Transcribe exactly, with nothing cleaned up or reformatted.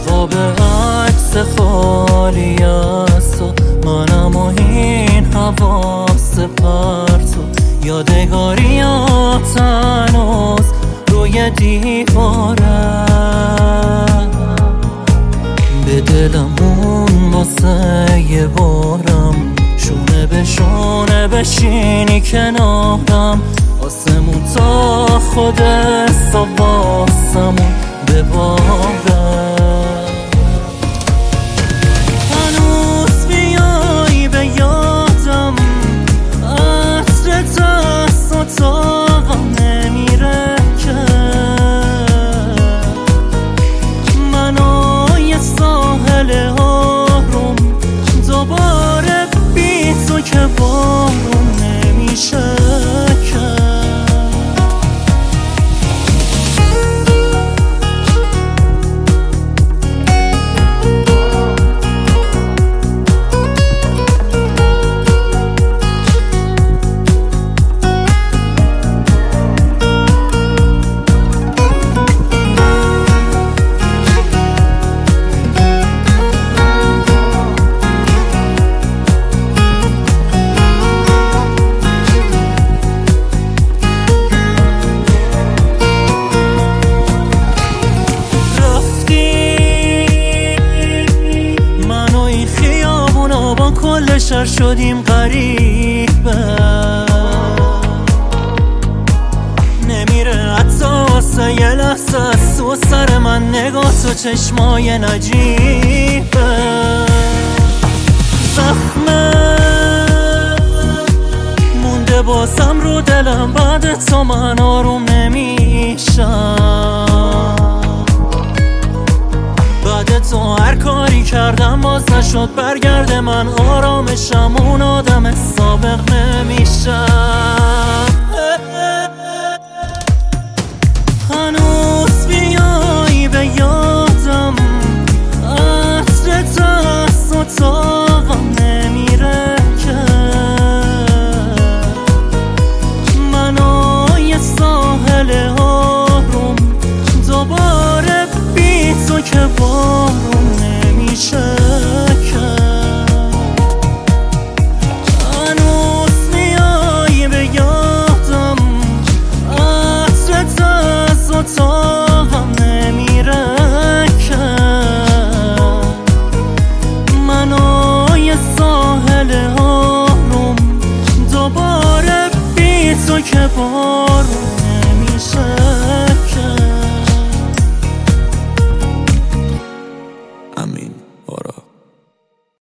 جواب عکس خالی از تو، منم و این حواس پرتو، یادگاریات هنوز روی دیوارم. به دلمون واسه یه بارم، شونه به شونه بشینی کنارم، آسمون تا خود واسمون ببارم. هنوز بیایی به یادم، عطر دست و تاقم نمیره که منو یه ساحل آروم، دوباره بی تو که بارون نمیشه که. شر شدیم غریبه، نمیره حتی واسه یه لحظه از تو سر من نگاه تو، چشمای نجیبه. زخمه مونده بازم رو دلم، بعد تو من آروم نمیشم. بعد تو هر کاری کردم باز نشد برگرده، من آرامشم اون آدم سابق نمیشم. هنوز بیایی به یادم، عطر دست و تاقم نمیره که منو یه ساحل آروم، دوباره بی تو که بارون نمیشه که. هنوز میایی به یادم، عطر دست و تاقم نمیره که منو یه ساحل آروم، دوباره بی تو که بارون نمیشه.